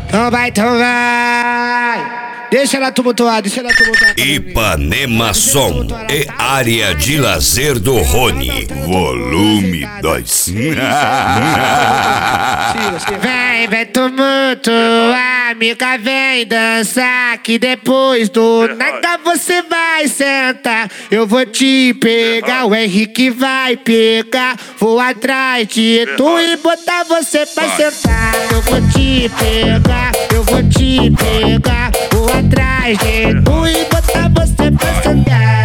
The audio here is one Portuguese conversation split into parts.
Então vai. Deixa ela tumultuar, Ipanema Som e área de lazer do Rony. Volume 2. Vem tumultuar, amiga, vem dançar, que depois do nada você vai sentar. Eu vou te pegar, o Henrique vai pegar, vou atrás de tu e botar você pra sentar. Eu vou te pegar, vou atrás de tu e botar você pra sentar.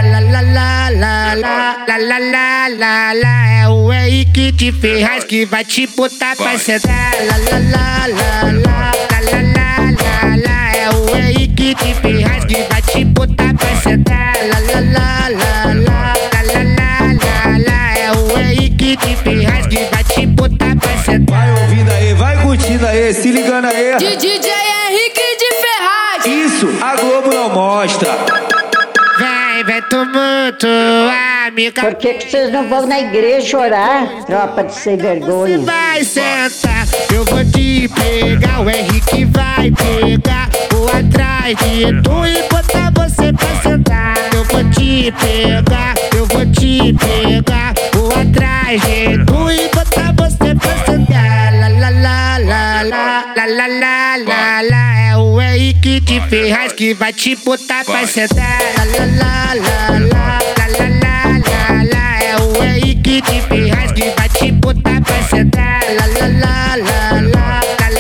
La. É o Henrique de Ferraz que vai te botar pra sentar. La. É o Henrique de Ferraz que vai te botar pra sentar. La. É o Henrique de Ferraz que vai te botar pra sentar. Vai ouvindo aí, vai curtindo aí, se ligando aí. DJ Henrique de Ferraz. Isso, a Globo não mostra. Vem tumultuar, amiga. Por que vocês não vão na igreja orar, tropa de sem vergonha? Vai sentar, eu vou te pegar, o Henrique vai pegar, vou atrás de tu e botar você pra sentar. Eu vou te pegar, vou atrás de tu e botar você pra sentar. La. É o Henrique de Ferraz que vai te botar pra sentar. La. É o Henrique de Ferraz que vai te botar pra sentar. La.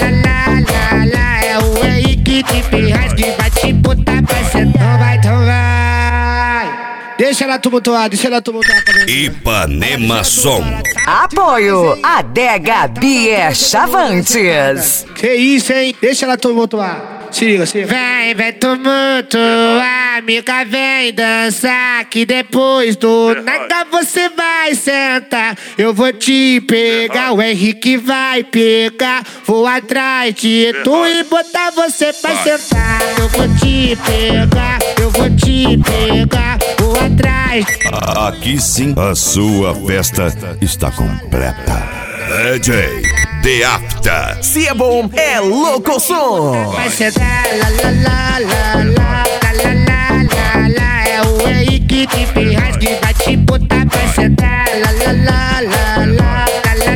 É o Henrique de Ferraz que vai te botar pra sentar. Então vai. Deixa ela tumultuar Ipanema Som. Apoio Adega Bier Chavantes. Que isso, hein? Deixa ela tumultuar. Se liga. Vem tumultuar, amiga, vem dançar, que depois do nada você vai sentar. Eu vou te pegar, o Henrique vai pegar, vou atrás de tu e botar você pra sentar. Eu vou te pegar, vou atrás. Aqui sim, a sua festa está completa. DJ The Apta. Se é bom, é louco som. Vai sentar, la. É o Henrique de Ferraz que vai te botar pra sentar. La.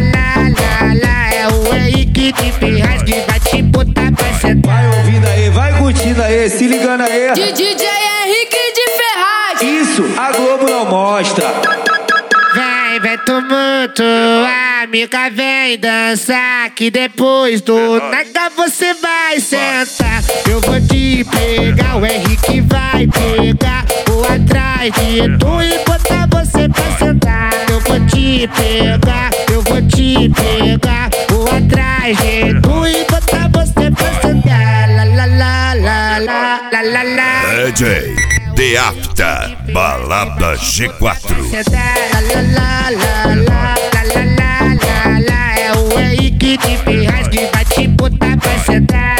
É o Henrique de Ferraz que vai te botar pra sentar. Vai ouvindo aí, vai curtindo aí, se ligando aí. DJ Henrique de Ferraz. Isso, a Globo não mostra. Vem tumultuar, amiga, vem dançar, que depois do nada você vai sentar. Eu vou te pegar, o Henrique vai pegar, vou atrás de tu e botar você pra sentar. Eu vou te pegar, vou atrás de tu e botar você pra sentar. La. DJ The Apta. Balada G4. É o Henrique de Ferraz que vai te botar pra sentar.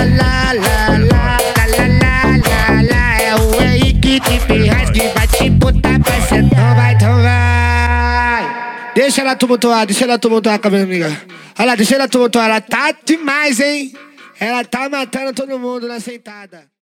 É o Henrique de Ferraz que vai te botar pra sentar. Então vai. Deixa ela tumultuar, com a minha amiga. Olha lá, deixa ela tumultuar, ela tá demais, hein? Ela tá matando todo mundo na sentada.